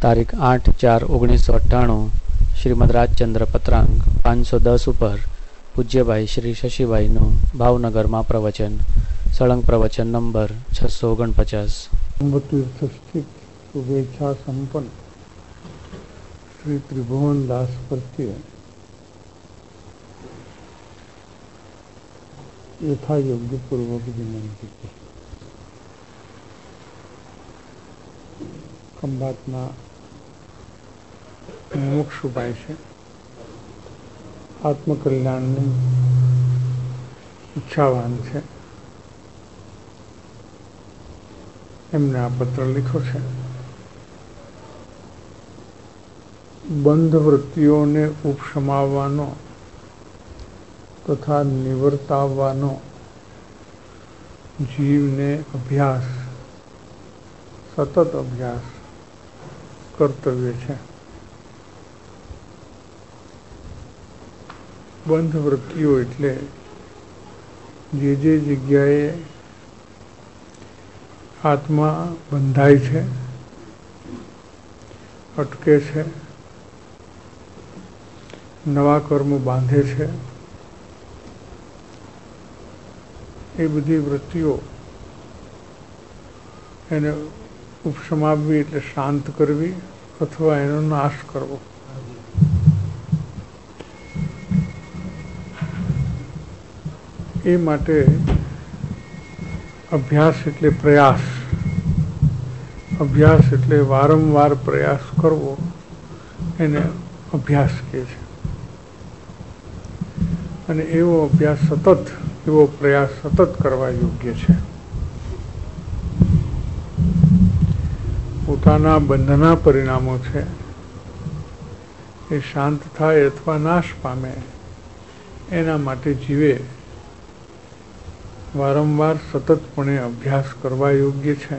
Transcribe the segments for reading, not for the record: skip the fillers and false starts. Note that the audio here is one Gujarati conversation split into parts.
તારીખ 8/4/1998 શ્રીમદ રાજચંદ્ર પત્રાંક 510 ઉપર પૂજ્યભાઈ શ્રી શશીભાઈનું ભાવનગરમાં પ્રવચન. સળંગ પ્રવચન નંબર 649. તીર્થ સ્થિત શુભેચ્છા સંપન્ન શ્રી ત્રિભુવન દાસ પ્રત્યે યથાયોગ્ય પૂર્વક વિનંતી છે. ખંભાતના મુમુક્ષુભાઈ છે, આત્મકલ્યાણની ઈચ્છાવાન છે. એમને આ પત્ર લખ્યો છે. બંધ વૃત્તિઓને ઉપશમાવવાનો તથા નિવર્તાવવાનો જીવને અભ્યાસ, સતત અભ્યાસ કર્તવ્ય છે. બંધ વૃત્તિઓ એટલે જે જગ્યાએ આત્મા બંધાય છે, અટકે છે, નવા કર્મ બાંધે છે, એ બધી વૃત્તિઓ એને ઉપશમાવવી એટલે શાંત કરવી અથવા એનો નાશ કરવો. એ માટે અભ્યાસ એટલે પ્રયાસ, અભ્યાસ એટલે વારંવાર પ્રયાસ કરવો, એને અભ્યાસ કહે છે. અને એવો અભ્યાસ સતત, એવો પ્રયાસ સતત કરવા યોગ્ય છે. પોતાના બંધના પરિણામો છે એ શાંત થાય અથવા નાશ પામે, એના માટે જીવે વારંવાર સતતપણે અભ્યાસ કરવા યોગ્ય છે.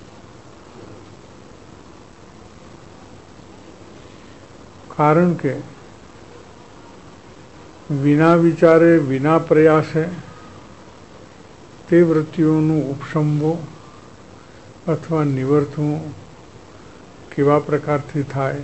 કારણ કે વિના વિચારે, વિના પ્રયાસે તે વૃત્તિઓનું ઉપશમવું અથવા નિવર્તવું કેવા પ્રકારથી થાય,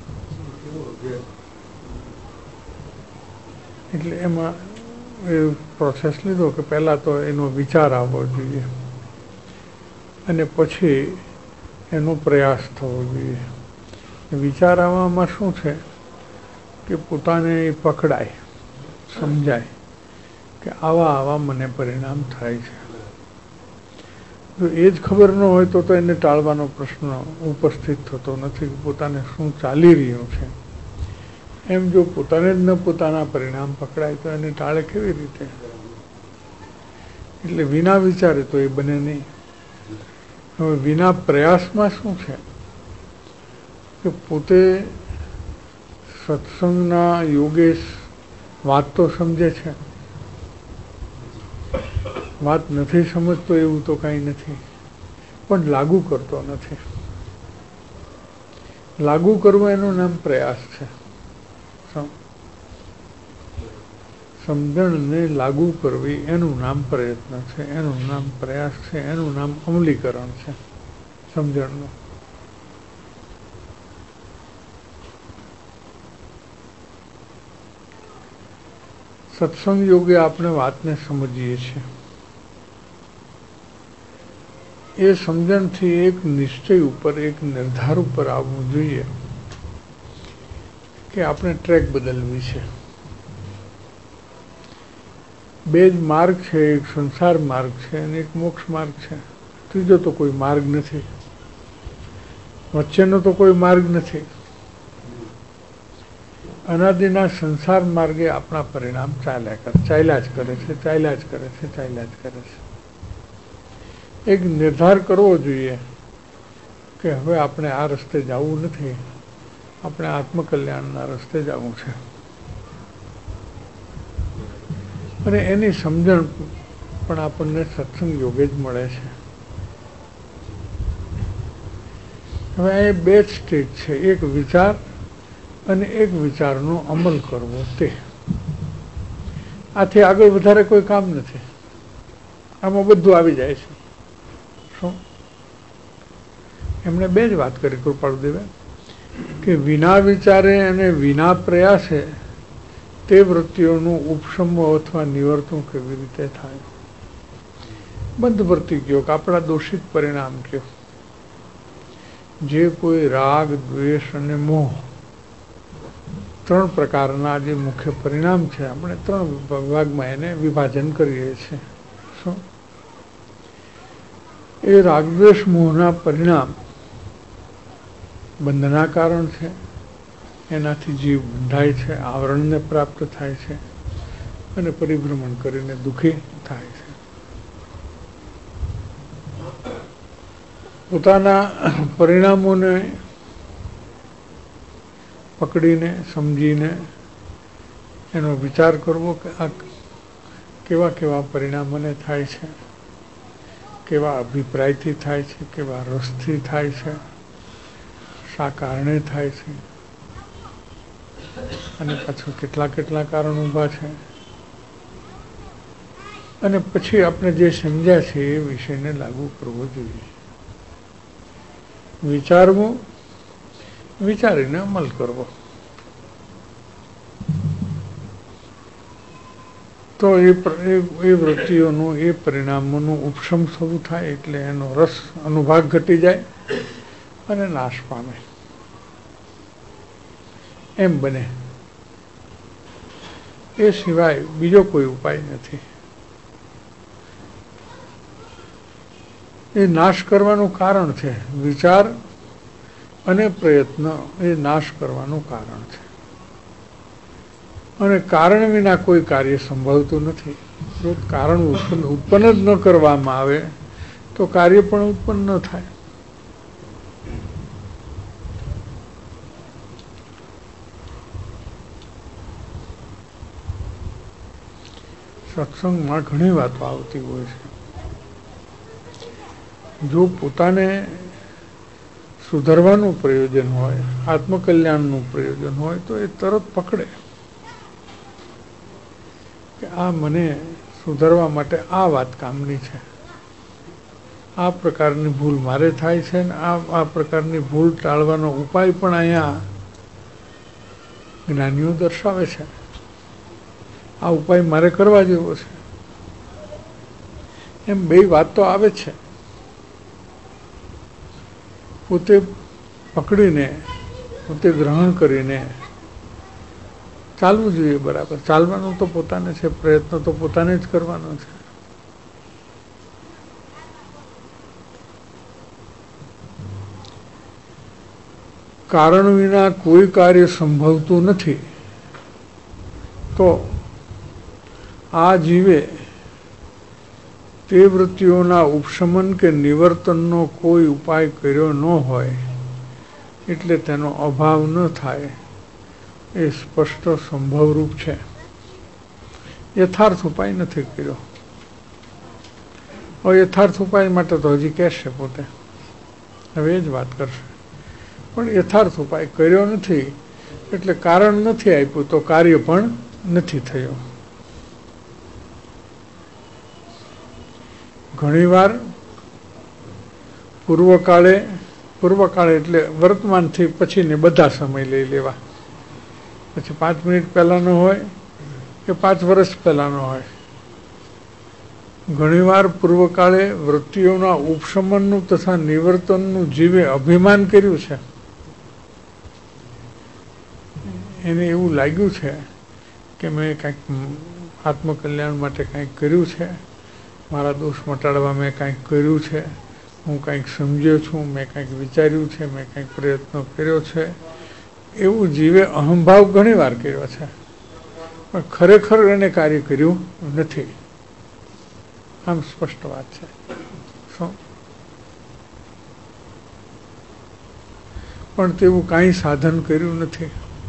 એટલે એમાં એ પ્રોસેસ લીધો કે પહેલાં તો એનો વિચાર આવવો જોઈએ અને પછી એનો પ્રયાસ થવો જોઈએ. વિચાર આવવામાં શું છે કે પોતાને પકડાય, સમજાય કે આવા મને પરિણામ થાય છે. જો એ જ ખબર ન હોય તો એને ટાળવાનો પ્રશ્ન ઉપસ્થિત થતો નથી કે પોતાને શું ચાલી રહ્યું છે. એમ જો પોતાને જ ન પોતાના પરિણામ પકડાય તો એને ટાળે કેવી રીતે? એટલે વિના વિચારે તો એ બને નહીં. હવે વિના પ્રયાસમાં શું છે કે પોતે સત્સંગના યોગે વાત તો સમજે છે, વાત નથી સમજતો એવું તો કાંઈ નથી, પણ લાગુ કરતો નથી. લાગુ કરવું એનું નામ પ્રયાસ છે. સમજણને લાગુ કરવી એનું નામ પ્રયત્ન છે, એનું નામ પ્રયાસ છે, એનું નામ અમલીકરણ છે સમજણનું. સત્સંગ યોગે આપણે વાતને સમજીએ છીએ. એ સમજણથી એક નિશ્ચય ઉપર, એક નિર્ધાર ઉપર આવવું જોઈએ કે આપણે ટ્રેક બદલવી છે. બે જ માર્ગ છે, એક સંસાર માર્ગ છે અને એક મોક્ષ માર્ગ છે. ત્રીજો તો કોઈ માર્ગ નથી, વચ્ચેનો તો કોઈ માર્ગ નથી. અનાદિના સંસાર માર્ગે આપણા પરિણામ ચાલ્યા જ કરે છે. એક નિર્ધાર કરવો જોઈએ કે હવે આપણે આ રસ્તે જવું નથી, આપણે આત્મકલ્યાણના રસ્તે જવું છે. અને એની સમજણ પણ આપણને સત્સંગ યોગે જ મળે છે. હવે એ બે જ સ્ટેજ છે, એક વિચાર અને એક વિચારનો અમલ કરવો. તે આથી આગળ વધારે કોઈ કામ નથી. આમાં બધું આવી જાય છે. શું એમણે બે જ વાત કરી કૃપાળુદેવે કે વિના વિચારે અને વિના પ્રયાસે તે વૃત્તિઓનું ઉપશમો અથવા નિવર્તન કેવી રીતે થાય. બંધ વર્તી ગયો કે આપણા દોષિત પરિણામ કયો. જે કોઈ રાગ, દ્વેષ અને મોહ 3 પ્રકારના જે મુખ્ય પરિણામ છે, આપણે 3 વિભાગમાં એને વિભાજન કરીએ છીએ. શું એ રાગદ્વેષ મોહના પરિણામ બંધના કારણ છે. એનાથી જીવ બંધાય છે, આવરણને પ્રાપ્ત થાય છે અને પરિભ્રમણ કરીને દુઃખી થાય છે. પોતાના પરિણામોને પકડીને સમજીને એનો વિચાર કરવો કે આ કેવા કેવા પરિણામ મને થાય છે, કેવા અભિપ્રાયથી થાય છે, કેવા રસથી થાય છે, શા કારણે થાય છે અને પાછું કેટલા કેટલા કારણ ઊભા છે. અને પછી આપણે જે સમજ્યા છે એ વિષયને લાગુ કરવો જોઈએ. વિચારવું, વિચારીને અમલ કરવો. તો એ વૃત્તિઓનું, એ પરિણામોનું ઉપશમ થવું થાય એટલે એનો રસ અનુભાગ ઘટી જાય અને નાશ પામે એમ બને. એ સિવાય બીજો કોઈ ઉપાય નથી. એ નાશ કરવાનું કારણ છે. વિચાર અને પ્રયત્ન એ નાશ કરવાનું કારણ છે. અને કારણ વિના કોઈ કાર્ય સંભવતું નથી. જો કારણ ઉત્પન્ન જ ન કરવામાં આવે તો કાર્ય પણ ઉત્પન્ન ન થાય. સત્સંગમાં ઘણી વાતો આવતી હોય છે. જો પોતાને સુધારવાનું પ્રયોજન હોય, આત્મકલ્યાણનું પ્રયોજન હોય તો એ તરત પકડે કે આ મને સુધારવા માટે આ વાત કામની છે. આ પ્રકારની ભૂલ મારે થાય છે ને આ પ્રકારની ભૂલ ટાળવાનો ઉપાય પણ અહીંયા જ્ઞાનીઓ દર્શાવે છે. આ ઉપાય મારે કરવા જેવો છે. એમ 2 વાત તો આવે છે. પોતે પકડીને, પોતે ગ્રહણ કરીને ચાલવું જોઈએ. બરાબર, ચાલવાનું તો પોતાને છે, પ્રયત્ન તો પોતાને જ કરવાનો છે. કારણ વિના કોઈ કાર્ય સંભવતું નથી. તો આ જીવે તે વૃત્તિઓના ઉપશમન કે નિવર્તનનો કોઈ ઉપાય કર્યો ન હોય એટલે તેનો અભાવ ન થાય એ સ્પષ્ટ સંભવરૂપ છે. યથાર્થ ઉપાય નથી કર્યો. યથાર્થ ઉપાય માટે તો હજી કહેશે પોતે, હવે એ જ વાત કરશે. પણ યથાર્થ ઉપાય કર્યો નથી એટલે કારણ નથી આપ્યું તો કાર્ય પણ નથી થયું. ઘણીવાર પૂર્વકાળે એટલે વર્તમાનથી પછીને બધા સમય લઈ લેવા. પછી 5 મિનિટ પહેલાનો હોય કે 5 વર્ષ પહેલાનો હોય. ઘણીવાર પૂર્વકાળે વૃત્તિઓના ઉપશમનનું તથા નિવર્તનનું જીવે અભિમાન કર્યું છે. એને એવું લાગ્યું છે કે મેં કંઈક આત્મકલ્યાણ માટે કંઈક કર્યું છે, મારા દોષ મટાડવા મેં કંઈક કર્યું છે, હું કંઈક સમજ્યો છું, મેં કંઈક વિચાર્યું છે, મેં કંઈક પ્રયત્ન કર્યો છે, એવું જીવે અહંભાવ ઘણી વાર કર્યો છે. પણ ખરેખર એને કાર્ય કર્યું નથી. આમ સ્પષ્ટ વાત છે. શું પણ તેવું કાંઈ સાધન કર્યું નથી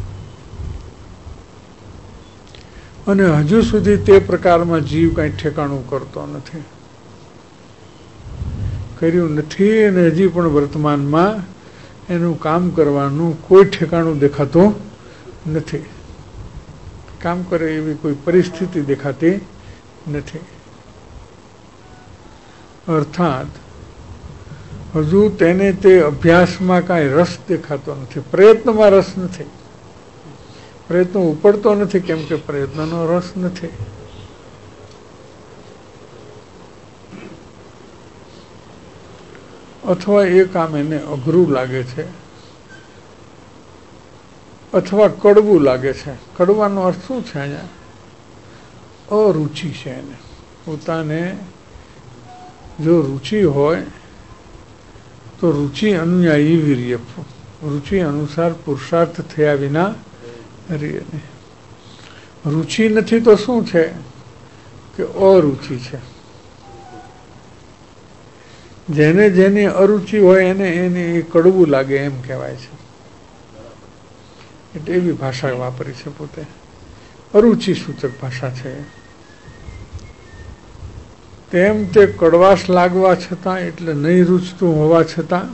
અને હજુ સુધી તે પ્રકારમાં જીવ કંઈ ઠેકાણું કરતો નથી. કર્યું નથી અને હજી પણ વર્તમાનમાં એનું કામ કરવાનું કોઈ ઠેકાણું દેખાતું નથી. કામ કરે એવી કોઈ પરિસ્થિતિ દેખાતી નથી. અર્થાત હજુ તેને તે અભ્યાસમાં કાંઈ રસ દેખાતો નથી, પ્રયત્નમાં રસ નથી, પ્રયત્ન ઉપડતો નથી, કેમ કે પ્રયત્નનો રસ નથી. અથવા એ કામ એને અઘરું લાગે છે, અથવા કડવું લાગે છે. કડવાનો અર્થ શું છે? અહીંયા અરુચિ છે એને. પોતાને જો રુચિ હોય તો રુચિ અનુયાયી વીર્ય, રુચિ અનુસાર પુરુષાર્થ થયા વિના વીર્ય નહીં. રુચિ નથી તો શું છે કે અરુચિ છે. જેને જેની અરુચિ હોય એને એ કડવું લાગે એમ કહેવાય છે. એટલે એવી ભાષા વાપરી છે પોતે. અરુચિ સૂચક ભાષા છે. તેમ તે કડવાશ લાગવા છતાં, એટલે નહીં રૂચતું હોવા છતાં,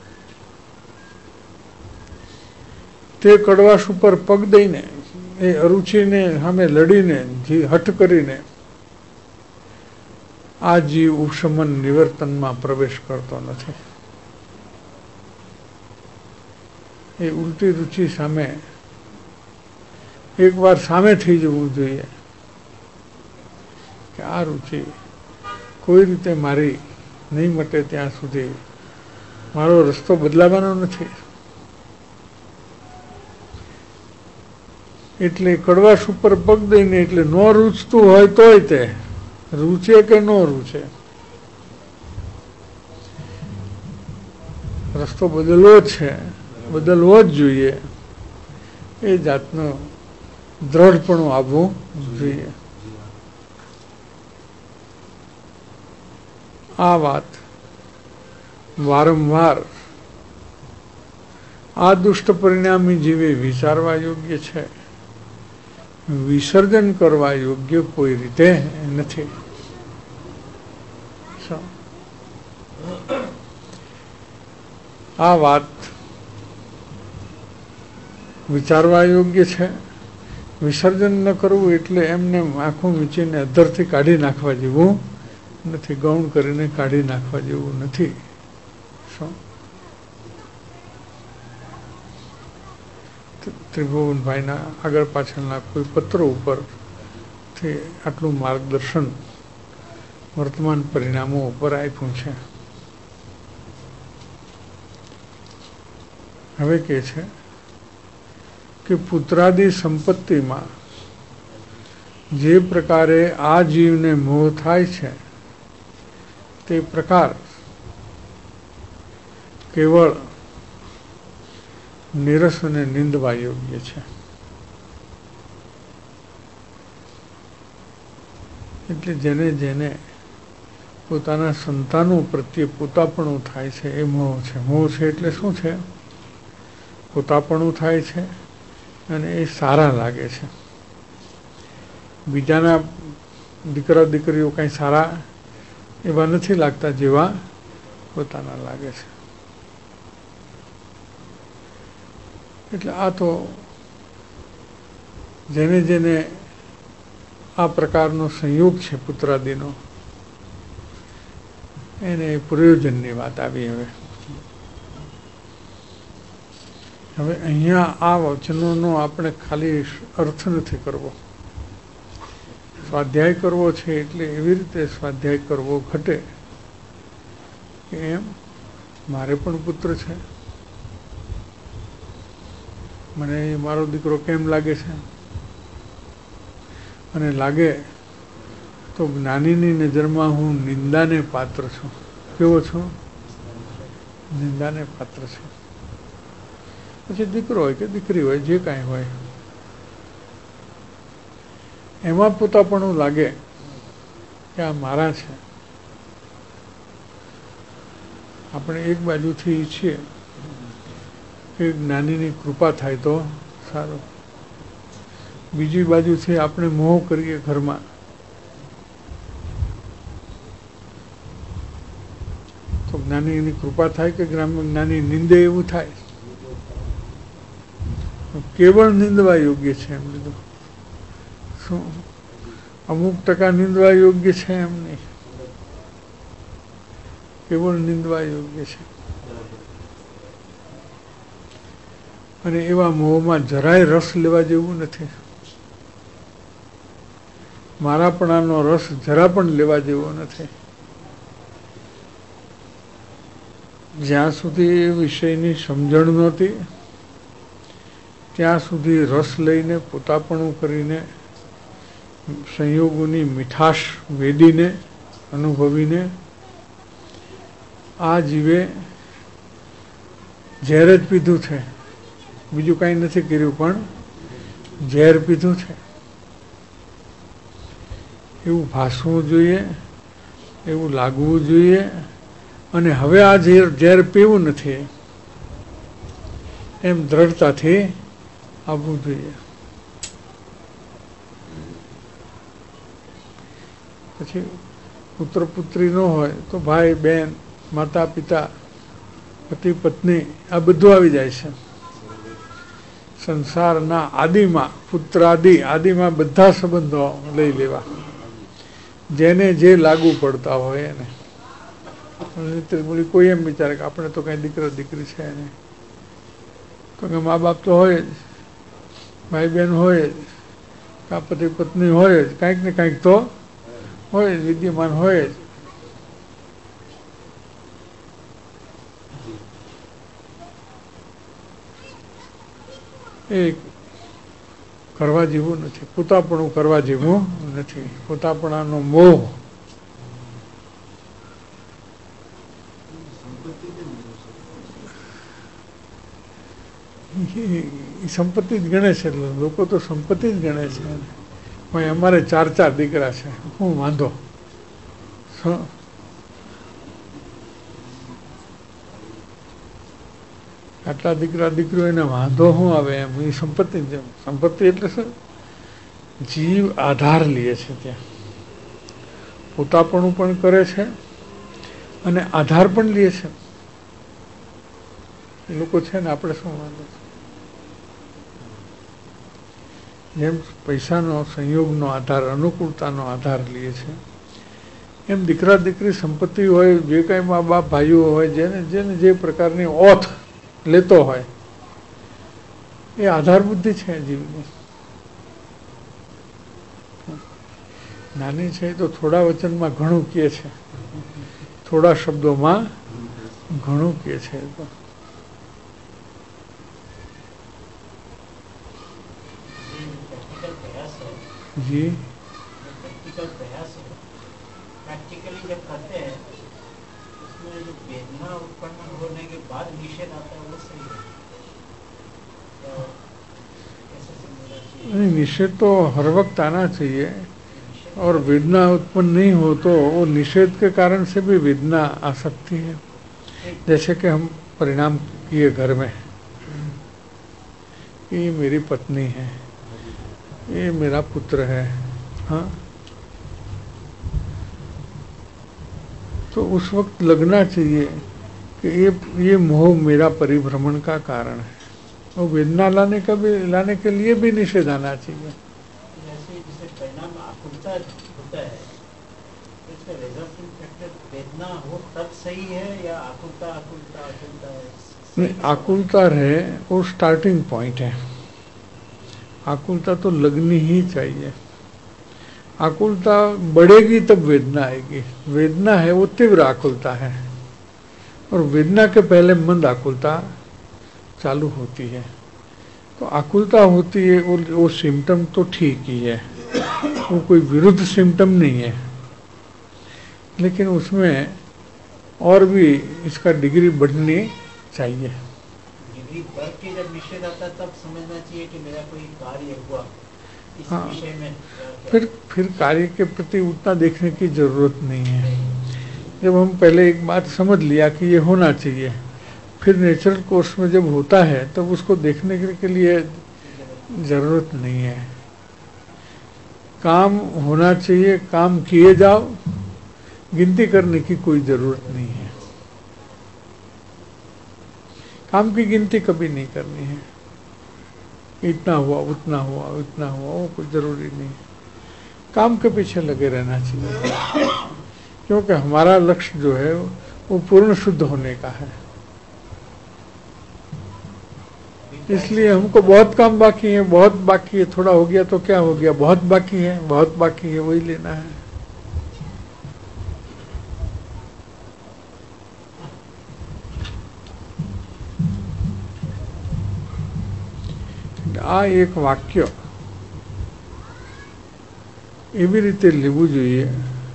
તે કડવાશ ઉપર પગ દઈને, એ અરુચિને સામે લડીને, હઠ કરીને આ જીવ ઉપશમન નિવર્તનમાં પ્રવેશ કરતો નથી. એ ઉલટી રુચિ સામે એકવાર સામે થઈ જવું જોઈએ કે આ રુચિ કોઈ રીતે મારી નહીં મટે ત્યાં સુધી મારો રસ્તો બદલાવાનો નથી. એટલે કડવાશ ઉપર પગ દઈને, એટલે ન રૂચતું હોય તોય તે રૂચે કે ન રૂચે, રસ્તો બદલવો છે, બદલવો જ જોઈએ. એ જાતનો દ્રઢપણું આવવું જોઈએ. આ વાત વારંવાર આ દુષ્ટ પરિણામી જીવે વિચારવા યોગ્ય છે, વિસર્જન કરવા યોગ્ય કોઈ રીતે નથી. આ વાત વિચારવા યોગ્ય છે. વિસર્જન ન કરવું એટલે એમને આંખું વીંચીને અધરથી કાઢી નાખવા જેવું નથી, ગૌણ કરીને કાઢી નાખવા જેવું નથી. શું ત્રિભુવનભાઈના આગળ પાછળના કોઈ પત્રો ઉપરથી આટલું માર્ગદર્શન વર્તમાન પરિણામો ઉપર આપ્યું છે. હવે કહે છે કે પુત્રાદિ સંપત્તિમાં જે પ્રકારે આ જીવને મોહ થાય છે, તે પ્રકાર કેવળ નિરસ અને નિંદવા યોગ્ય છે. એટલે જેને જેને પોતાના સંતાનો પ્રત્યે પોતાપણું થાય છે એ મોહ છે. મોહ છે એટલે શું છે? પોતાપણું થાય છે અને એ સારા લાગે છે. બીજાના દીકરા દીકરીઓ કંઈ સારા એવા નથી લાગતા જેવા પોતાના લાગે છે. એટલે આ તો જેને જેને આ પ્રકારનો સંયોગ છે પુત્રાદિનો, એને પ્રયોજનની વાત આવી. હવે અહીંયા આ વચનોનો આપણે ખાલી અર્થ નથી કરવો, સ્વાધ્યાય કરવો છે. એટલે એવી રીતે સ્વાધ્યાય કરવો ઘટે કે એમ મારે પણ પુત્ર છે, મને મારો દીકરો કેમ લાગે છે, અને લાગે તો જ્ઞાનીની નજરમાં હું નિંદાને પાત્ર છું. કેવો છું? નિંદાને પાત્ર છું. પછી દીકરો હોય કે દીકરી હોય, જે કાંઈ હોય, એમાં પોતાપણું લાગે કે આ મારા છે. આપણે એક બાજુથી ઈચ્છીએ કે જ્ઞાનીની કૃપા થાય તો સારું, બીજી બાજુથી આપણે મોહ કરીએ ઘરમાં તો જ્ઞાનીની કૃપા થાય કે જ્ઞાની નિંદે, એવું થાય. કેવળ નિંદવા યોગ્ય છે એમ લીધું. શું અમુક ટકા નિંદવા યોગ્ય છે એમ નહીં, કેવળ નિંદવા યોગ્ય છે. અને એવા મોહમાં જરાય રસ લેવા જેવું નથી. મારાપણાનો રસ જરા પણ લેવા જેવો નથી. જ્યાં સુધી એ વિષયની સમજણ નહોતી ત્યાં સુધી રસ લઈને પોતાપણું કરીને સંયોગોની મીઠાશ વેદીને અનુભવીને આ જીવે ઝેર જ પીધું છે, બીજું કાંઈ નથી કર્યું, પણ ઝેર પીધું છે એવું ભાસવું જોઈએ, એવું લાગવું જોઈએ. અને હવે આ ઝેર પીવું નથી એમ દ્રઢતાથી આવવું જોઈએ. પછી પુત્ર પુત્રી ન હોય તો ભાઈ બહેન, માતા પિતા, પતિ પત્ની આ બધું આવી જાય છે. સંસારના આદિમાં આદિમાં બધા સંબંધો લઈ લેવા, જેને જે લાગુ પડતા હોય એને. કોઈ એમ વિચારે કે આપણે તો કઈ દીકરો દીકરી છે નહીં, તો કે મા બાપ તો હોય જ, ભાઈ બહેન હોય જ, કા પતિ પત્ની હોય જ, કાંઈક ને કાંઈક તો હોય જ, વિદ્યમાન હોય જ. એ કરવા જેવું નથી, પોતાપણું કરવા જેવું નથી. પોતાપણાનો મોહ સંપત્તિ જ ગણે છે. લોકો તો સંપત્તિ જ ગણે છે. ભાઈ અમારે 4 દીકરા છે, શું વાંધો? આટલા દીકરા દીકરીઓ એને વાંધો શું આવે એમ? એ સંપત્તિ એટલે શું? જીવ આધાર લે છે, ત્યાં પોતાપણું પણ કરે છે અને આધાર પણ લે છે. એ લોકો છે ને, આપણે શું વાંધો છે? જેમ પૈસાનો સંયોગનો આધાર, અનુકૂળતાનો આધાર લે છે, એમ દીકરા દીકરી સંપત્તિ હોય, જે કાંઈ મા બાપ ભાઈઓ હોય, જેને જે પ્રકારની ઓથ લેતો હોય, એ આધાર બુદ્ધિ છે જીવની. નાની છે તો થોડા વચનમાં ઘણું કહે છે, થોડા શબ્દોમાં ઘણું કહે છે. जी प्रैक्टिकल प्रयास है, प्रैक्टिकली जब करते हैं उसमें जो वेदना उत्पन्न होने के बाद निषेध आता है वो सही है? नहीं, निषेध तो हर वक्त आना चाहिए, और वेदना उत्पन्न नहीं हो तो वो निषेध के कारण से भी वेदना आ सकती है. जैसे कि हम परिणाम किए घर में, ये मेरी पत्नी है, ये मेरा पुत्र है, हाँ, तो उस वक्त लगना चाहिए कि ये मोह मेरा परिभ्रमण का कारण है. और वेदना लाने के लिए भी निषेध आना चाहिए. जैसे परिणाम आकुलता होता है, इसका रिजल्टिंग फैक्टर वेदना हो तब सही है या आकुलता है? नहीं, आकुलता रहे वो स्टार्टिंग पॉइंट है. आकुलता तो लगनी ही चाहिए. आकुलता बढ़ेगी तब वेदना आएगी. वेदना है वो तीव्र आकुलता है, और वेदना के पहले मंद आकुलता चालू होती है. तो आकुलता होती है वो सिम्टम तो ठीक ही है, वो कोई विरुद्ध सिम्टम नहीं है, लेकिन उसमें और भी इसका डिग्री बढ़नी चाहिए. बढ़ के जब निषेध आता तब समझना चाहिए कि मेरा कोई कार्य हुआ इस विषय में. फिर कार्य के प्रति उतना देखने की जरूरत नहीं है. जब हम पहले एक बात समझ लिया कि ये होना चाहिए, फिर नेचुरल कोर्स में जब होता है तब उसको देखने के लिए जरूरत नहीं है. काम होना चाहिए, काम किए जाओ, गिनती करने की कोई जरूरत नहीं है. काम की गिनती कभी नहीं करनी है. इतना हुआ, उतना हुआ, इतना हुआ, वो कोई जरूरी नहीं. काम के पीछे लगे रहना चाहिए, क्योंकि हमारा लक्ष्य जो है वो पूर्ण शुद्ध होने का है. इसलिए हमको बहुत काम बाकी है, बहुत बाकी है, थोड़ा हो गया तो क्या हो गया, बहुत बाकी है, बहुत बाकी है, वही लेना है। આ એક વાક્ય એવી રીતે લેવું જોઈએ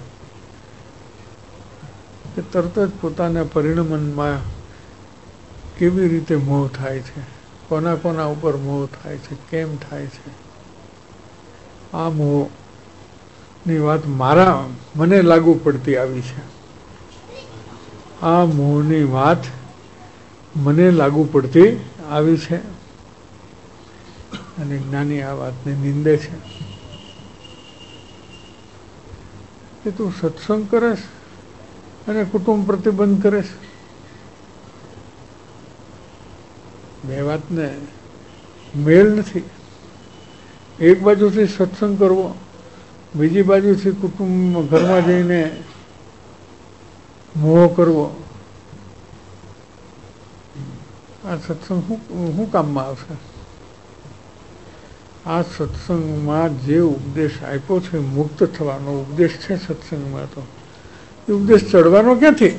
કે તરત જ પોતાના પરિણમનમાં કેવી રીતે મોહ થાય છે, કોના કોના ઉપર મોહ થાય છે, કેમ થાય છે। આ મોહની વાત મને લાગુ પડતી આવી છે। આ મોહની વાત મને લાગુ પડતી આવી છે અને જ્ઞાની આ વાતને નિંદે છે કે તું સત્સંગ કરેશ અને કુટુંબ પ્રતિબંધ કરેશ। બે વાતને મેળ નથી। એક બાજુથી સત્સંગ કરવો, બીજી બાજુથી કુટુંબ ઘરમાં જઈને મોહ કરવો, આ સત્સંગ શું કામમાં આવશે? આ સત્સંગમાં જે ઉપદેશ આપ્યો છે, મુક્ત થવાનો ઉપદેશ છે સત્સંગમાં, તો એ ઉપદેશ ચડવાનો ક્યાંથી?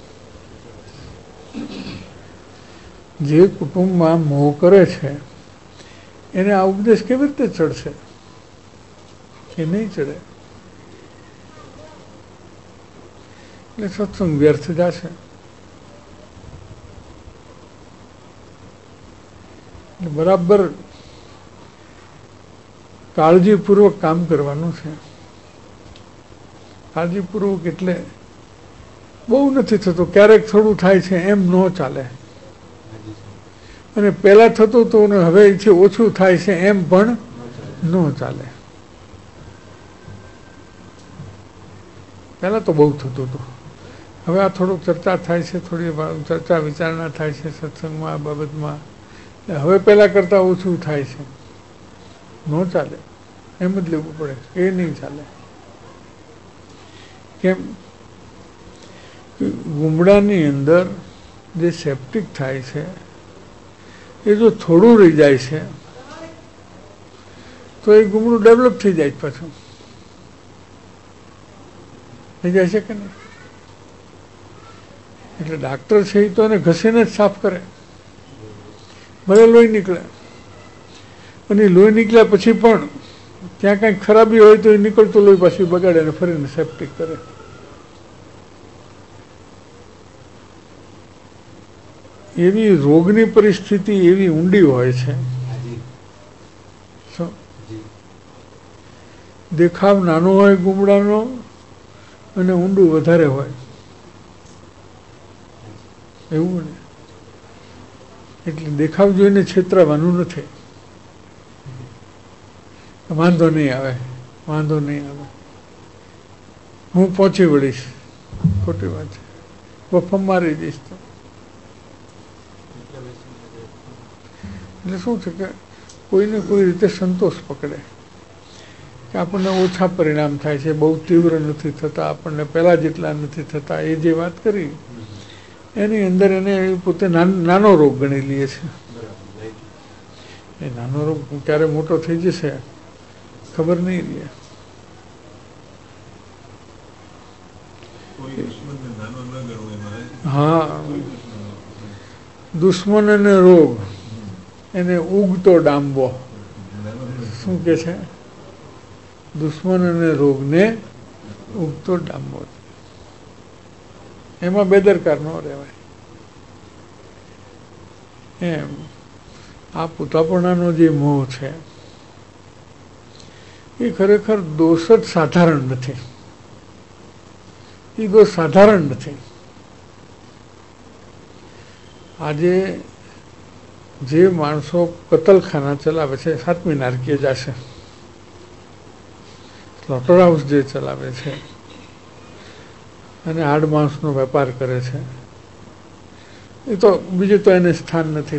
જે કુટુંબમાં મોહ કરે છે એને આ ઉપદેશ કેવી રીતે ચડશે? એ નહીં ચડે। એટલે સત્સંગ વ્યર્થ જશે। બરાબર કાળજીપૂર્વક કામ કરવાનું છે। કાળજીપૂર્વક એટલે બહુ નથી થતું, ક્યારેક થોડું થાય છે, એમ ન ચાલે। અને પહેલા થતું હતું ને હવે ઓછું થાય છે એમ પણ ન ચાલે। પહેલા તો બહુ થતું હતું, હવે આ થોડુંક ચર્ચા થાય છે, થોડી ચર્ચા વિચારણા થાય છે સત્સંગમાં આ બાબતમાં, હવે પહેલા કરતાં ઓછું થાય છે। ન ચાલે, એમ જ લેવું પડે, એ નહીં ચાલે। કેમ? ગુમડાની અંદર જે સેપ્ટિક થાય છે એ જો થોડું રહી જાય છે તો એ ગુમડું ડેવલપ થઈ જાય પાછું, થઈ જાય છે કે નહીં? એટલે ડાક્ટર છે એ તો એને ઘસીને જ સાફ કરે, ભલે લોહી નીકળે, અને લોહી નીકળ્યા પછી પણ ત્યાં કંઈક ખરાબી હોય તો એ નીકળતું લોહી પાછું બગાડે અને ફરીને સેપ્ટિક કરે। એવી રોગની પરિસ્થિતિ એવી ઊંડી હોય છે, દેખાવ નાનો હોય ગુમડાનો અને ઊંડું વધારે હોય, એવું ને? એટલે દેખાવ જોઈને છેતરાવાનું નથી। વાંધો નહીં આવે, વાંધો નહીં આવે, હું પહોંચી વળીશ, ખોટી વાત છે, બફમ મારી દઈશ તો। એટલે શું છે કે કોઈને કોઈ રીતે સંતોષ પકડે કે આપણને ઓછા પરિણામ થાય છે, બહુ તીવ્ર નથી થતા, આપણને પહેલાં જેટલા નથી થતા, એ જે વાત કરી એની અંદર એને પોતે નાનો રોગ ગણી લે છે। એ નાનો રોગ ક્યારે મોટો થઈ જશે ખબર નહીં રહે। હા, દુશ્મન અને રોગ એને ઉગતો ડાંબો, શું કે છે? દુશ્મન અને રોગને ઉગતો ડાંબો, એમાં બેદરકાર ન રહેવાય। એમ આ પોતાપણાનો જે મોહ છે એ ખરેખર દોષ જ સાધારણ નથી, એ દોષ સાધારણ નથી। આજે જે માણસો કતલખાના ચલાવે છે, 7મી નારકીય જશે, સ્લોટર હાઉસ જે ચલાવે છે અને હાડ માંસનો વેપાર કરે છે, એ તો બીજું તો એને સ્થાન નથી।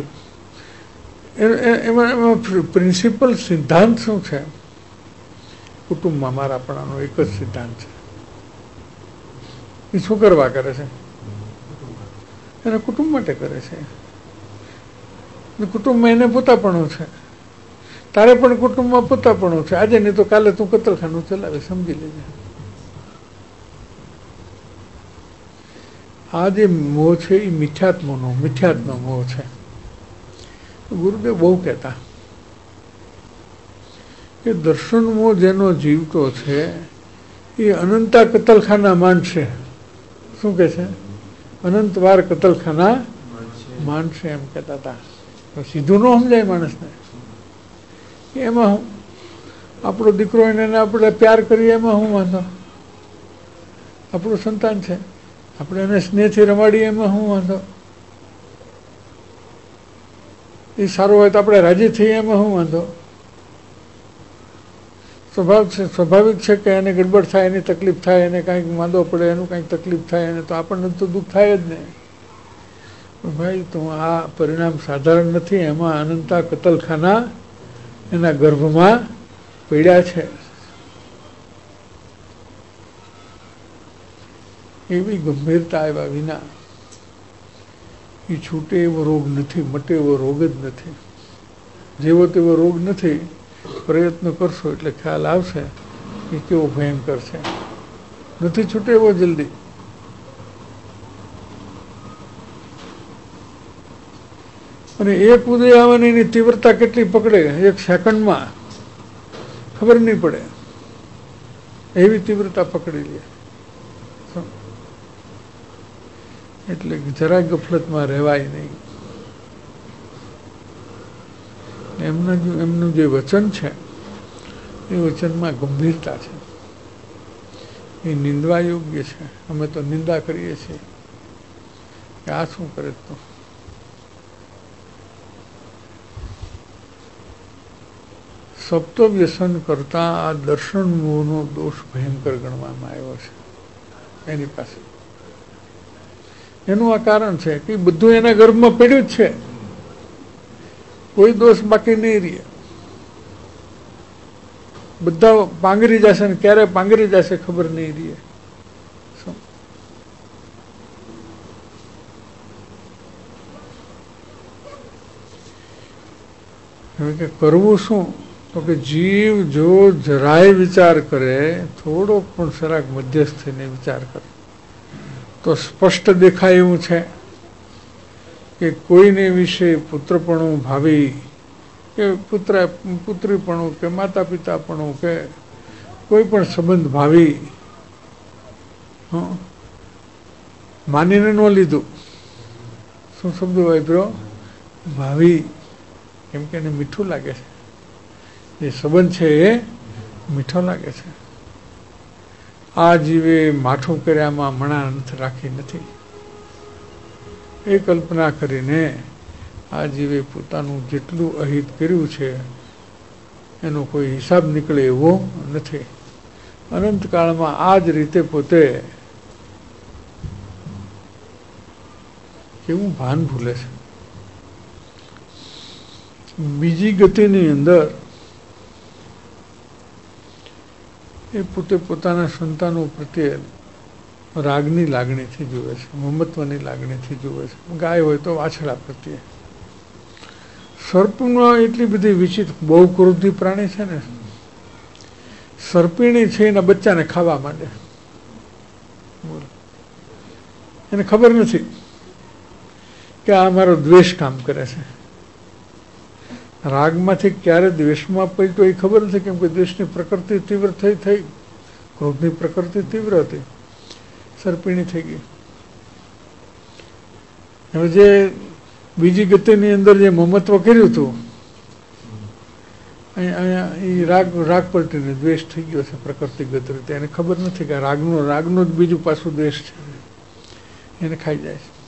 એમાં પ્રિન્સિપલ સિદ્ધાંત શું છે? કુટુંબમાં મારાપણાનો એક જ સિદ્ધાંત છે। એ શું કરવા કરે છે? એના કુટુંબ માટે કરે છે। કુટુંબમાં એને પોતાપણું છે, તારે પણ કુટુંબમાં પોતાપણું છે. આજે નહીં તો કાલે તું કતલખાનું ચલાવે, સમજી લેજે. આ જે મોહ છે એ મિથ્યાત્મનો મોહ છે. ગુરુદેવ બહુ કહેતા કે દર્શન મોહ જેનો જીવતો છે એ અનંતા કતલખાના માનશે. શું કે છે? અનંતવાર કતલખાના માનશે એમ કહેતા હતા. સીધું ન સમજાય માણસને. એમાં હું આપણો દીકરો એને આપણે પ્યાર કરીએ એમાં શું વાંધો? આપણું સંતાન છે, આપણે એને સ્નેહથી રમાડીએ એમાં શું વાંધો? એ સારું હોય તો આપણે રાજી થઈએ એમાં શું વાંધો? સ્વાભાવિક છે કે એને ગડબડ થાય, એની તકલીફ થાય, એને કાંઈક માંદો પડે, એનું કાંઈક તકલીફ થાય, એને તો આપણને તો દુઃખ થાય જ ને. ભાઈ તો આ પરિણામ સાધારણ નથી. એમાં અનંતા કતલખાના એના ગર્ભમાં પડ્યા છે. એવી ગંભીરતા આવ્યા વિના એ છૂટે એવો રોગ નથી, મટે એવો રોગ જ નથી. જેવો તેવો રોગ નથી. પ્રયત્ન કરશો એટલે ખ્યાલ આવશે કે કેવો ભયંકર છે. નથી છૂટે એવો જલ્દી. અને એક ઉદય આવવાની એની તીવ્રતા કેટલી પકડે, એક સેકન્ડમાં ખબર નહીં પડે એવી તીવ્રતા પકડી લે. એટલે જરાય ગફલતમાં રહેવાય નહીં. એમનું જે વચન છે એ વચનમાં ગંભીરતા છે. એ નિંદવા યોગ્ય છે. અમે તો નિંદા કરીએ છીએ કે આ શું કરે તો. સપ્ત વ્યસન કરતા આ દર્શન મોહનો દોષ ભયંકર ગણવામાં આવ્યો છે એની પાસે. એનું આ કારણ છે કે બધું એના ગર્ભમાં પડ્યું જ છે. કોઈ દોષ બાકી નહીં રહે. બધા પાંગરી જશે ને ક્યારે પાંગરી જશે ખબર નહીં રહે. હવે કે કરવું શું? તો કે જીવ જો જરાય વિચાર કરે, થોડોક પણ સરાક મધ્યસ્થ થઈને વિચાર કરે તો સ્પષ્ટ દેખાય એવું છે કે કોઈને વિશે પુત્રપણું ભાવી કે પુત્રીપણું કે માતા પિતાપણું કે કોઈ પણ સંબંધ ભાવી માનીને ન લીધું. શું શબ્દ વાપર્યો? ભાવી. કેમ કે એને મીઠું લાગે છે. જે સંબંધ છે એ મીઠો લાગે છે. આ જીવે માઠું કર્યામાં મણાંત રાખી નથી. એ કલ્પના કરીને આ જીવે પોતાનું જેટલું અહિત કર્યું છે એનો કોઈ હિસાબ નીકળે એવો નથી. અનંતકાળમાં આ જ રીતે પોતે કેવું ભાન ભૂલે છે. બીજી ગતિની અંદર એ પોતે પોતાના સંતાનો પ્રત્યે રાગની લાગણીથી જુએ છે, મમત્વની લાગણીથી જુએ છે. ગાય હોય તો વાછડા પ્રત્યે. સર્પમાં એટલી બધી વિચિત્ર, બહુ ક્રોધી પ્રાણી છે ને. સર્પિણી છે એના બચ્ચાને ખાવા માંડે. એને ખબર નથી કે આ મારો દ્વેષ કામ કરે છે. રાગમાંથી ક્યારે દ્વેષમાં પડી તો એ ખબર નથી. કેમ કે દ્વેષની પ્રકૃતિ તીવ્ર થઈ, ક્રોધની પ્રકૃતિ તીવ્ર હતી, સર્પિણી થઈ ગઈ. હવે જે બીજી ગતિની અંદર જે મમત્વ કર્યું હતું અહીંયા એ રાગ પલટીને દ્વેષ થઈ ગયો છે પ્રકૃતિગત રીતે. એને ખબર નથી કે રાગનું જ બીજું પાછું દ્વેષ છે. એને ખાઈ જાય છે.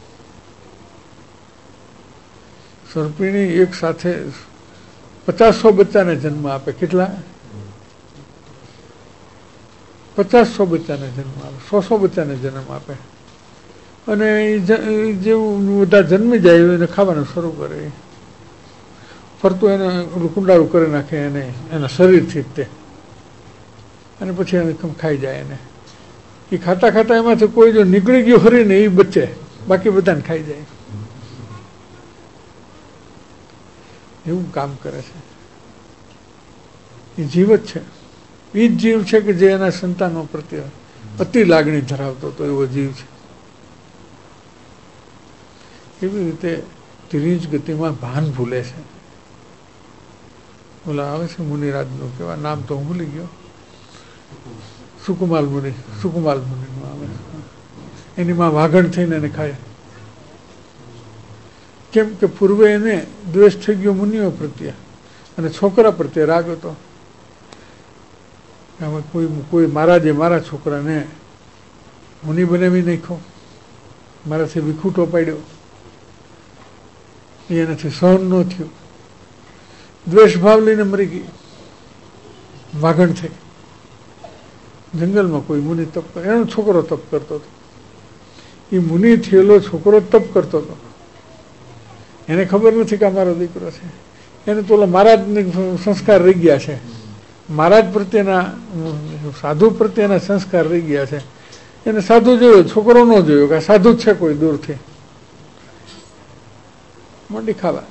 સર્પિણી એક સાથે 50-100 બચ્ચાને જન્મ આપે. કેટલા? 50-100 બચ્ચાને જન્મ આપે, 100 બચ્ચાને જન્મ આપે. અને જેવું બધા જન્મી જાય એને ખાવાનું શરૂ કરે. ફરતું એને કુંડાળું કરી નાખે એને એના શરીરથી જ તે. અને પછી એને ખાઈ જાય. એને એ ખાતા ખાતા એમાંથી કોઈ જો નીકળી ગયું ખરી ને એ બચ્ચે, બાકી બધાને ખાઈ જાય. એવું કામ કરે છે. એ જીવ જ છે. એ જ જીવ છે કે જે એના સંતાનો પ્રત્યે અતિ લાગણી ધરાવતો હતો, એવો જીવ છે. એવી રીતે ધીરી જ ગતિમાં ભાન ભૂલે છે. ઓલા આવે છે મુનિરાજનું, કેવા નામ તો હું ભૂલી ગયો, સુકુમાલ મુનિ નું આવે છે. એની માં વાઘણ થઈને એને ખાય. કેમ કે પૂર્વે એને દ્વેષ થઈ ગયો મુનિઓ પ્રત્યે અને છોકરા પ્રત્યે રાગ હતો. કોઈ મહારાજે મારા છોકરાને મુનિ બનાવી નાખ્યો, મારાથી વિખૂટો પાડ્યો, એનાથી સહન ન થયું, દ્વેષ ભાવ લઈને મરી ગઈ, વાઘણ થઈ. જંગલમાં કોઈ મુનિ તપ કરે, એનો છોકરો તપ કરતો હતો. એ મુનિ થયેલો છોકરો તપ કરતો હતો. એને ખબર નથી કે આ મારો દીકરો છે. એને તો મહારાજને સંસ્કાર રહી ગયા છે, મહારાજ પ્રત્યેના, સાધુ પ્રત્યેના સંસ્કાર રહી ગયા છે. એને સાધુ જોયો, છોકરો ન જોયો કે સાધુ જ છે કોઈ દૂરથી, મંડી ખાવા.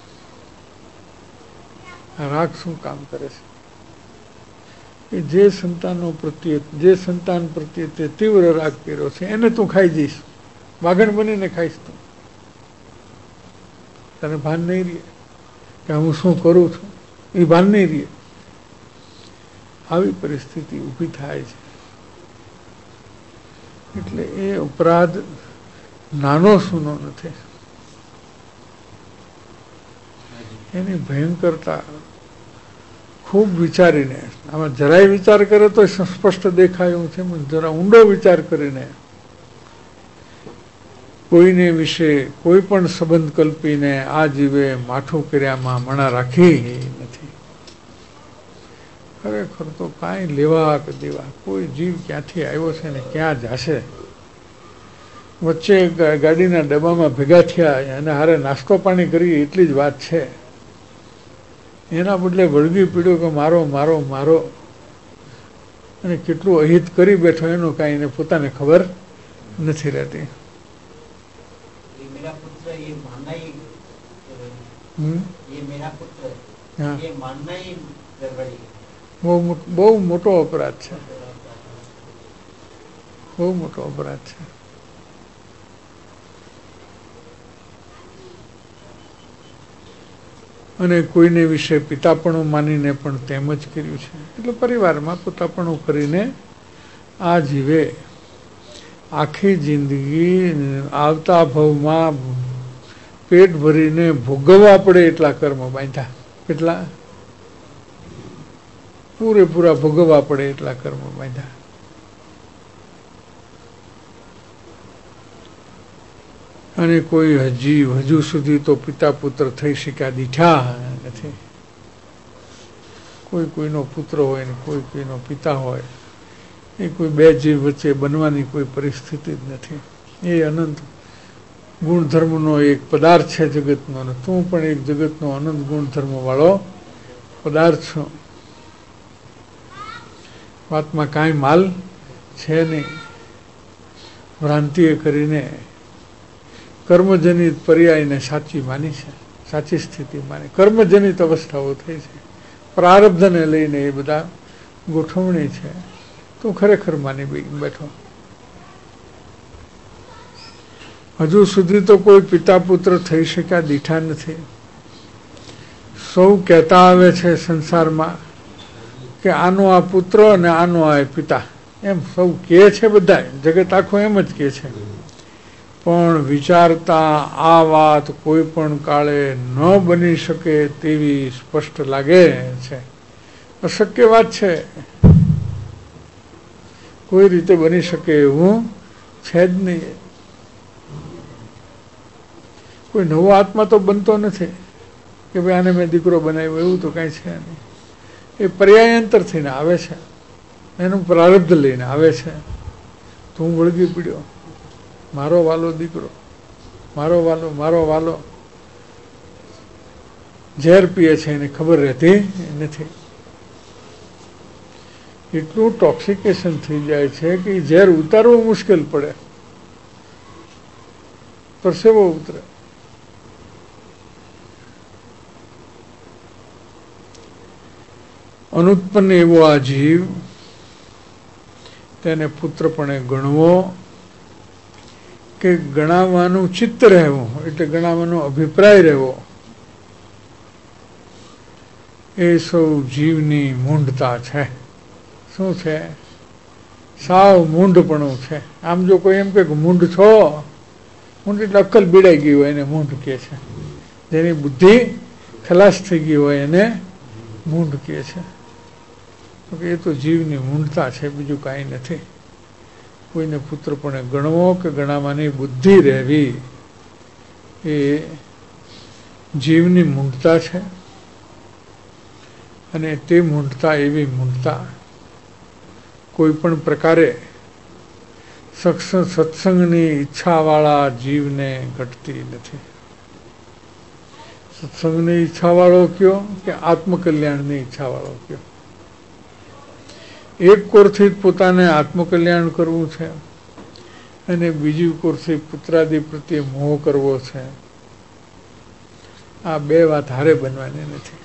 રાગ શું કામ કરે છે? કે જે સંતાનો પ્રત્યે, જે સંતાન પ્રત્યે તે તીવ્ર રાગ કર્યો છે, એને તું ખાઈ જઈશ, વાઘણ બનીને ખાઈશ તું. તને ભાન નહીં રહે કે હું શું કરું છું, એ ભાન નહીં રહે. આવી પરિસ્થિતિ ઊભી થાય છે. એટલે એ અપરાધ નાનો સૂનો નથી. એની ભયંકરતા ખૂબ વિચારીને, આમાં જરાય વિચાર કરે તો સ્પષ્ટ દેખાય એવું છે, જરા ઊંડો વિચાર કરીને, કોઈને વિશે કોઈ પણ સંબંધ કલ્પીને આ જીવે માઠું કર્યામાં મણા રાખી નથી. ખરેખર તો કાંઈ લેવા કે દેવા, કોઈ જીવ ક્યાંથી આવ્યો છે ને ક્યાં જશે. વચ્ચે ગાડીના ડબ્બામાં ભેગા થયા અને હારે નાસ્તો પાણી કરી એટલી જ વાત છે. એના બદલે વળગી પીડ્યો કે મારો મારો મારો, અને કેટલું અહિત કરી બેઠો એનું કાંઈ એને પોતાને ખબર નથી રહેતી. બહુ મોટો અપરાધ છે, બહુ મોટો અપરાધ છે. અને કોઈને વિશે પિતાપણું માનીને પણ તેમ જ કર્યું છે. એટલે પરિવારમાં પિતાપણું કરીને આ જીવે આખી જિંદગી આવતા ભવમાં પેટ ભરીને ભોગવવા પડે એટલા કર્મ બાંધ્યા. કેટલા? પૂરેપૂરા ભોગવવા પડે એટલા કર્મ બાંધ્યા. અને કોઈ હજુ સુધી તો પિતા પુત્ર થઈ શક્યા દીઠા નથી. કોઈ કોઈનો પુત્ર હોય ને કોઈ કોઈનો પિતા હોય, એ કોઈ બે જીવ વચ્ચે બનવાની કોઈ પરિસ્થિતિ જ નથી. એ અનંત ગુણધર્મનો એક પદાર્થ છે જગતનો, અને તું પણ એક જગતનો અનંત ગુણધર્મ વાળો પદાર્થ છો. વાતમાં કાંઈ માલ છે નહીં. ભ્રાંતિએ કરીને કર્મજનિત પર્યાયને સાચી માની છે, સાચી સ્થિતિ માની. કર્મજનિત અવસ્થાઓ થઈ છે, પ્રારબ્ધને લઈને એ બધા ગોઠવણી છે. તું ખરેખર માની બેઠો. હજુ સુધી તો કોઈ પિતા પુત્ર થઈ શક્યા દીઠા નથી. સૌ કહેતા આવે છે સંસારમાં કે આનો આ પુત્ર અને આનો આ પિતા, એમ સૌ કહે છે. બધા જગત આખું એમ જ કહે છે. પણ વિચારતા આ વાત કોઈ પણ કાળે ન બની શકે તેવી સ્પષ્ટ લાગે છે. અશક્ય વાત છે, કોઈ રીતે બની શકે એવું છે જ નહીં. કોઈ નવો આત્મા તો બનતો નથી કે ભાઈ આને મેં દીકરો બનાવ્યો, એવું તો કાંઈ છે નહીં. એ પર્યાયાંતર થઈને આવે છે, એનું પ્રારબ્ધ લઈને આવે છે. તું વળગી પડ્યો, મારો વાલો દીકરો, મારો વાલો, મારો વાલો. ઝેર પીએ છે એને ખબર રહેતી નથી. એટલું ટોક્સિકેશન થઈ જાય છે કે ઝેર ઉતારવું મુશ્કેલ પડે, પરસેવો ઉતરે. અનુત્પન્ન એવો આ જીવ, તેને પુત્રપણે ગણવો કે ગણાવવાનું ચિત્ત રહેવું, એટલે ગણાવવાનો અભિપ્રાય રહેવો, એ સૌ જીવની મૂંઢતા છે. શું છે? સાવ મૂંઢપણું છે. આમ જો કોઈ એમ કે મૂંઢ છો, મૂંઢ એટલે અક્કલ બીડાઈ ગઈ હોય એને મૂંઢ કહે છે. જેની બુદ્ધિ ખલાસ થઈ ગઈ હોય એને મૂંઢ કહે છે. એ તો જીવની મૂંઢતા છે, બીજું કાંઈ નથી. કોઈને પુત્રપણે ગણવો કે ગણાવવાની બુદ્ધિ રહેવી એ જીવની મૂંઢતા છે. અને તે મૂંઢતા, એવી મૂંઢતા કોઈ પણ પ્રકારે સત્સંગની ઈચ્છાવાળા જીવને ઘટતી નથી. સત્સંગની ઈચ્છાવાળો કયો કે આત્મકલ્યાણની ઈચ્છાવાળો કયો, એક કોરથી પોતાને આત્મકલ્યાણ કરવું છે અને બીજી કોરથી પુત્રાદિ પ્રત્યે મોહ કરવો છે. આ બે વાત હારે બનવાની નથી.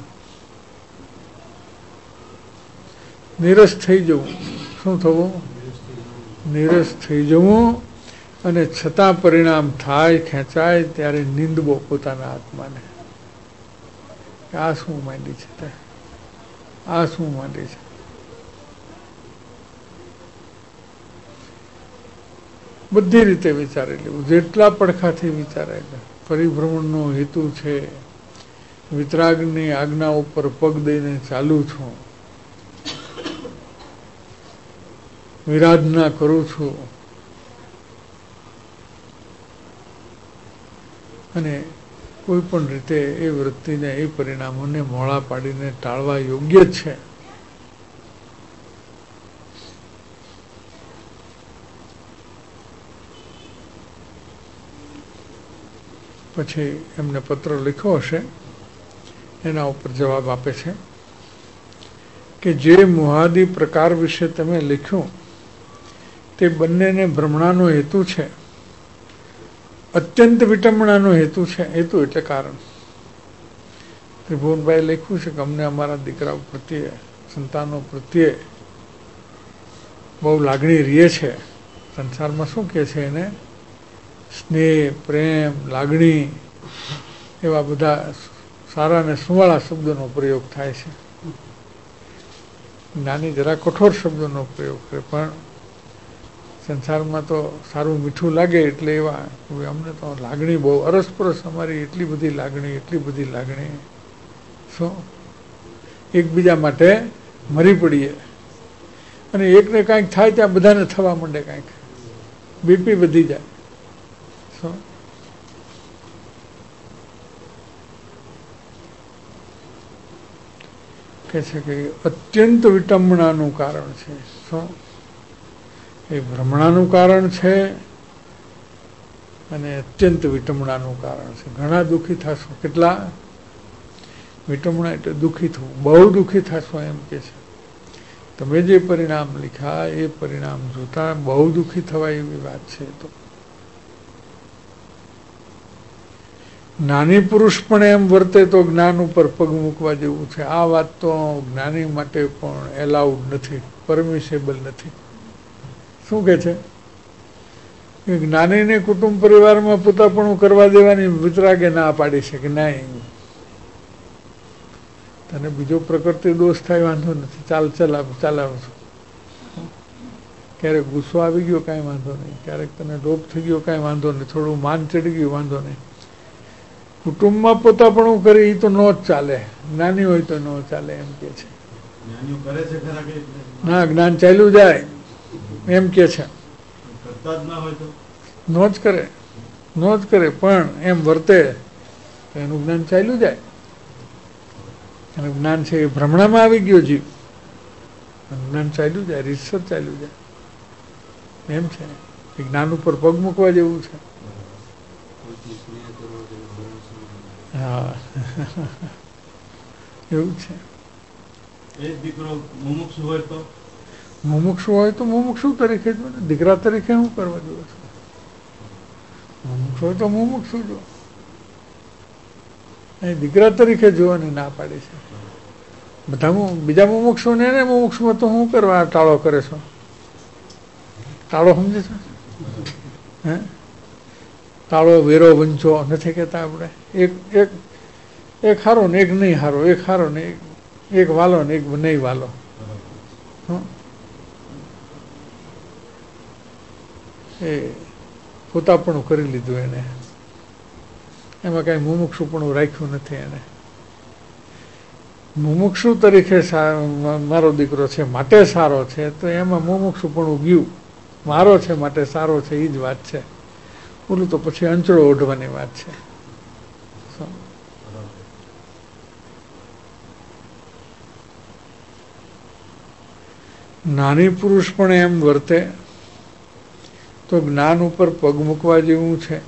નિરસ થઈ જવું. શું થવું? નિરસ થઈ જવું. અને છતાં પરિણામ થાય, ખેંચાય ત્યારે નિંદવો પોતાના આત્માને. આ શું માંડી છે, આ શું માંડી છે. બધી રીતે વિચારી લેવું, જેટલા પડખાથી વિચારાય લે. પરિભ્રમણનો હેતુ છે વિતરાગની આજ્ઞા ઉપર પગ દઈને ચાલુ છું, વિરાધના કરું છું, અને કોઈ પણ રીતે એ વૃત્તિને, એ પરિણામોને મોડા પાડીને ટાળવા યોગ્ય જ છે. પછી એમને પત્ર લખ્યો હશે, એના ઉપર જવાબ આપે છે કે જે મુહાદી પ્રકાર વિશે તમે લખ્યું તે બંનેને ભ્રમણાનો હેતુ છે, અત્યંત વિટંબણાનો હેતુ છે. હેતુ એટલે કારણ. ત્રિભુવનભાઈ લખ્યું છે કે અમને અમારા દીકરાઓ પ્રત્યે, સંતાનો પ્રત્યે બહુ લાગણી રહે છે. સંસારમાં શું કહે છે એને? સ્નેહ, પ્રેમ, લાગણી, એવા બધા સારા અને સુવાળા શબ્દોનો પ્રયોગ થાય છે. નાની જરા કઠોર શબ્દોનો પ્રયોગ કરે, પણ સંસારમાં તો સારું મીઠું લાગે એટલે એવા અમને તો લાગણી બહુ અરસપરસ, અમારી એટલી બધી લાગણી, એટલી બધી લાગણી. શું? એકબીજા માટે મરી પડીએ, અને એકને કાંઈક થાય ત્યાં બધાને થવા માંડે, કાંઈક બીપી વધી જાય. શું? કે છે કે અત્યંત વિટંબણાનું કારણ છે. શું? એ ભ્રમણાનું કારણ છે અને અત્યંત વિટંબણાનું કારણ છે. ઘણા દુઃખી થશો. કેટલા? વિટંબણા એટલે દુઃખી થવું, બહુ દુઃખી થશો એમ કે છે. તમે જે પરિણામ લખ્યા એ પરિણામ જોતા બહુ દુઃખી થવાય એવી વાત છે. તો જ્ઞાની પુરુષ પણ એમ વર્તે તો જ્ઞાન ઉપર પગ મૂકવા જેવું છે. આ વાત તો જ્ઞાની માટે પણ એલાઉડ નથી, પરમિશેબલ નથી. શું કે છે? જ્ઞાનીને કુટુંબ પરિવારમાં પોતાપણું કરવા દેવાની વિતરાગે ના પાડી છે કે નહીં, તને બીજો પ્રકૃતિ દોષ થાય વાંધો નથી, ચલાવ છું. ક્યારેક ગુસ્સો આવી ગયો કાંઈ વાંધો નહીં, ક્યારેક તને લોભ થઈ ગયો કાંઈ વાંધો નહીં, થોડું માન ચડી ગયું વાંધો નહીં. કુટુંબમાં પોતાપણું કરે એ તો ન જ ચાલે. જ્ઞાની હોય તો ન ચાલે એમ કે છે. ના, જ્ઞાન ચાલ્યું જાય એમ કે છે. નો જ કરે પણ એમ વર્તે તો એનું જ્ઞાન ચાલ્યું જાય. એનું જ્ઞાન છે એ ભ્રમણામાં આવી ગયો જીવ, જ્ઞાન ચાલ્યું જાય, રીતસર ચાલ્યું જાય એમ છે. એ જ્ઞાન ઉપર પગ મૂકવા જેવું છે. હા, એવું છે. મુમુક્ષુ હોય તો મુમુક્ષુ તરીકે જો ને, દીકરા તરીકે શું કરવા જેવું છે? મુમુક્ષુ હોય તો મુમુક્ષુ જો, દીકરા તરીકે જો, અને ના પાડી છે. બધા બીજા મુમુક્ષુને ને મુમુક્ષુમાં તો શું કરવા ટાળો કરે છો? ટાળો સમજે છો? હે ટાળો વેરો વંચો નથી કહેતા આપણે? એક હારો ને એક નહીં હારો, એક હારો ને એક વાલો ને એક નહીં વાલો. એ પોતાપણું કરી લીધું એને, એમાં કાંઈ મુમુક્ષુપણું રાખ્યું નથી એને. મુમુક્ષુ તરીકે મારો દીકરો છે માટે સારો છે, તો એમાં મુમુક્ષુપણું ગયું. મારો છે માટે સારો છે એ જ વાત છે. ઓલું તો પછી અંચળો ઓઢવાની વાત છે. નાની પુરુષ પણ એમ વર્તે તો જ્ઞાન ઉપર પગ મૂકવા જેવું છે.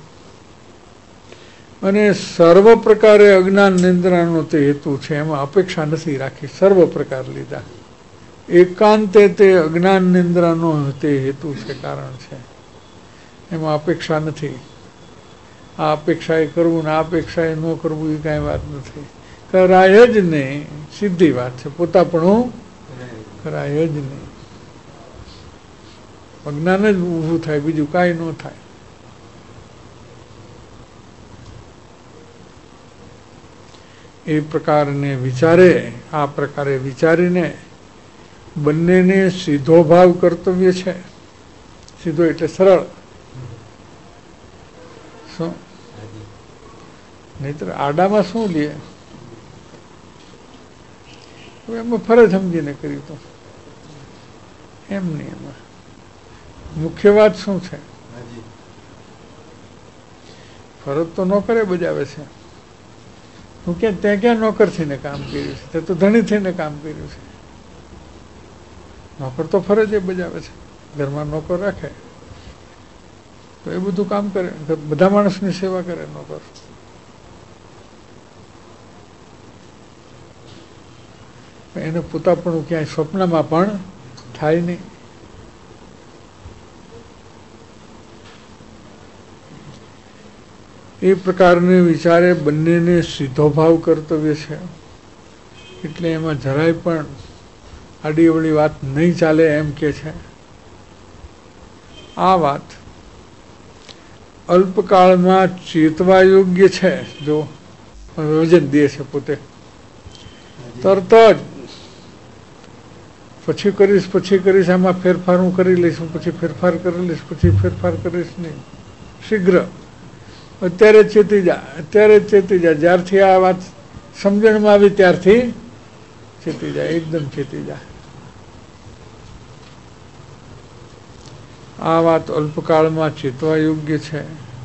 અને સર્વ પ્રકારે અજ્ઞાન નિંદ્રાનો તે હેતુ છે, એમાં અપેક્ષા નથી રાખી. સર્વ પ્રકાર લીધા, એકાંતે તે અજ્ઞાન નિંદ્રાનો તે હેતુ છે, કારણ છે. એમાં અપેક્ષા નથી. આ અપેક્ષાએ કરવું ને આ અપેક્ષાએ ન કરવું એ કાંઈ વાત નથી. કરાય જ નહીં, સીધી વાત છે. પોતાપણું કરાય જ નહીં. અજ્ઞાન જ ઊભું થાય, બીજું કાંઈ ન થાય. એ પ્રકારને વિચારે, આ પ્રકારે વિચારીને બંનેને સીધો ભાવ કર્તવ્ય છે. સીધો એટલે સરળ. શું નહીતર આડામાં શું લે? એમાં ફરજ સમજીને કર્યું તો એમ નહીં. એમાં મુખ્ય વાત શું છે? ફરજ તો નોકરે બજાવે છે. તું ત્યાં ક્યાં નોકર થઈને કામ કર્યું છે? તે તો ધણી થઈને કામ કર્યું છે. નોકર તો ફરજ એ બજાવે છે. ઘરમાં નોકર રાખે તો એ બધું કામ કરે, બધા માણસની સેવા કરે નોકર. એને પોતાપણું ક્યાંય સ્વપ્નમાં પણ થાય નહીં. એ પ્રકારને વિચારે બંનેને સીધો ભાવ કર્તવ્ય છે. એટલે એમાં જરાય પણ આડીઅવળી વાત નહીં ચાલે એમ કે છે. આ વાત અલ્પકાળમાં ચેતવા યોગ્ય છે. જો વજન દે છે પોતે તરત જ, પછી કરીશ, આમાં ફેરફાર હું કરી લઈશ, પછી ફેરફાર કરી લઈશ, પછી ફેરફાર કરીશ નહીં. શીઘ્ર અત્યારે ચેતી જા, અત્યારે ચેતી જા. જ્યારથી આ વાત સમજણમાં આવી ત્યારથી ચેતી જા, એકદમ ચેતી જા. આ વાત અલ્પકાળમાં ચેતવા યોગ્ય છે.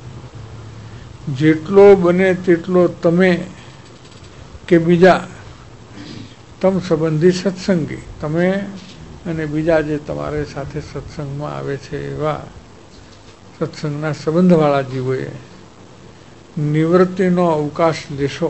જેટલો બને તેટલો તમે કે બીજા તમ સંબંધી સત્સંગી, તમે અને બીજા જે તમારે સાથે સત્સંગમાં આવે છે એવા સત્સંગના સંબંધવાળા જીવોએ નિવૃત્તિનો અવકાશ લેશો.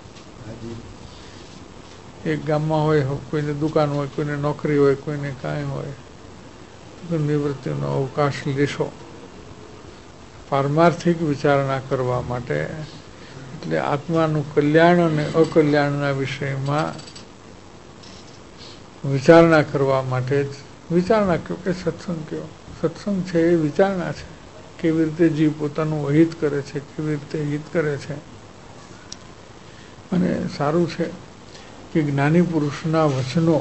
એક ગામમાં હોય, કોઈને દુકાન હોય, કોઈને નોકરી હોય, કોઈને કાંઈ હોય, તો નિવૃત્તિનો અવકાશ લેશો પારમાર્થિક વિચારણા કરવા માટે. એટલે આત્માનું કલ્યાણ અને અકલ્યાણના વિષયમાં વિચારણા કરવા માટે જ વિચારણા કહો કે સત્સંગ કહો. સત્સંગ છે એ વિચારણા છે. કેવી રીતે જીવ પોતાનું હિત કરે છે, કેવી રીતે હિત કરે છે. અને સારું છે કે જ્ઞાની પુરુષના વચનો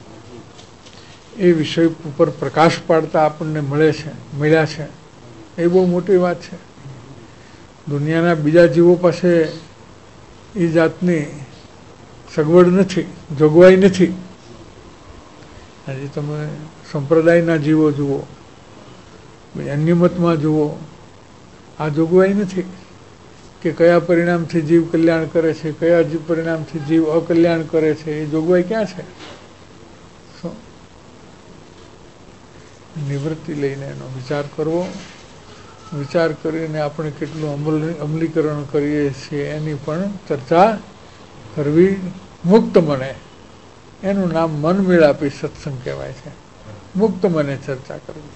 એ વિષય ઉપર પ્રકાશ પાડતા આપણને મળ્યા છે. એ બહુ મોટી વાત છે. દુનિયાના બીજા જીવો પાસે એ જાતની સગવડ નથી, જોગવાઈ નથી. હજી તમે સંપ્રદાયના જીવો જુઓ, અન્ય મતમાં જુઓ, આ જોગવાઈ નથી કે કયા પરિણામથી જીવ કલ્યાણ કરે છે, કયા પરિણામથી જીવ અકલ્યાણ કરે છે. એ જોગવાઈ ક્યાં છે? નિવૃત્તિ લઈને એનો વિચાર કરવો. વિચાર કરીને આપણે કેટલું અમલીકરણ કરીએ છીએ એની પણ ચર્ચા કરવી. મુક્ત મને, એનું નામ મન મેળાપી સત્સંગ કહેવાય છે. મુક્ત મને ચર્ચા કરવી.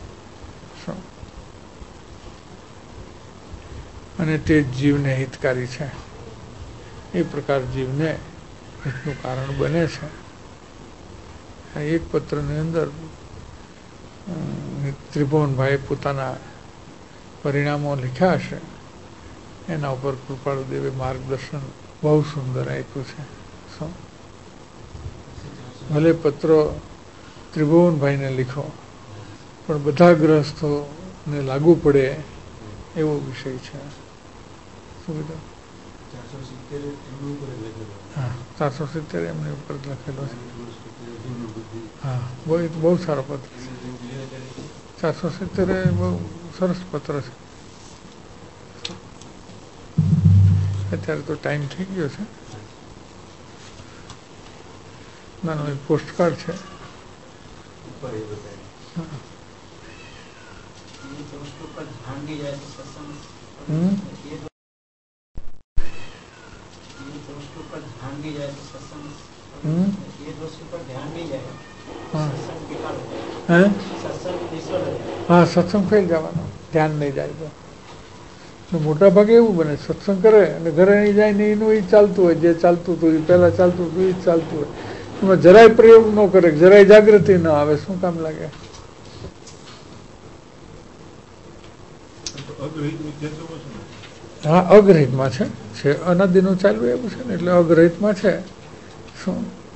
અને તે જીવને હિતકારી છે. એ પ્રકાર જીવને હિતનું કારણ બને છે. આ એક પત્રની અંદર ત્રિભુવનભાઈ પોતાના પરિણામો લખ્યા હશે, એના ઉપર કૃપાળુદેવે માર્ગદર્શન બહુ સુંદર આપ્યું છે. શું ભલે પત્રો ત્રિભુવનભાઈને લીખો, પણ બધા ગ્રહસ્થોને લાગુ પડે એવો વિષય છે. શું કીધું? હા, 470 એમની ઉપર લખેલો છે. હા, બહુ સારો પત્ર છે. 470 એ બહુ સરસ પત્ર છે. અત્યારે તો ટાઈમ થઈ ગયો છે. નાનો એક પોસ્ટકાર્ડ છે. હા, સત્સંગ ફેલ જવાનો, ધ્યાન નહીં જાય તો. મોટા ભાગે એવું બને, સત્સંગ કરે અને ઘરે નહીં જાય ને એનું એ ચાલતું હોય, જે ચાલતું હતું એ પહેલાં ચાલતું હતું એ જ ચાલતું હોય. એમાં જરાય પ્રયોગ ન કરે, જરાય જાગૃતિ ન આવે, શું કામ લાગે? હા, અગ્રહિતમાં છે, અનાદિનું ચાલુ એવું છે ને, એટલે અગ્રહિતમાં છે. શું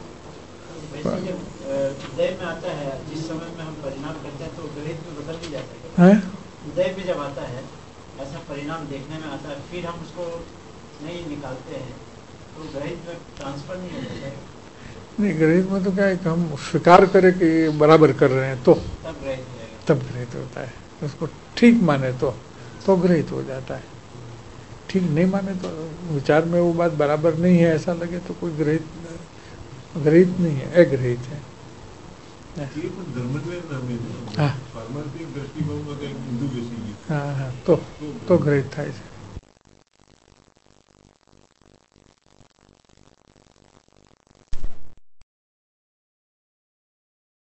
उदय में आता है, जिस समय में हम परिणाम करते हैं तो ग्रहित में बदल भी जाता है. है उदय में जब आता है, ऐसा परिणाम देखने में आता है, फिर हम उसको नहीं निकालते हैं, तो ग्रहित में ट्रांसफर नहीं होता है. नहीं, ग्रहित में तो क्या है कि हम स्वीकार करें कि बराबर कर रहे हैं तो तब ग्रहित होता है. उसको ठीक माने तो ग्रहित हो जाता है. ठीक नहीं माने तो विचार में वो बात बराबर नहीं है ऐसा लगे तो कोई ग्रहित नहीं है, अग्रहित है. हाँ, तो ग्रहित થાય છે.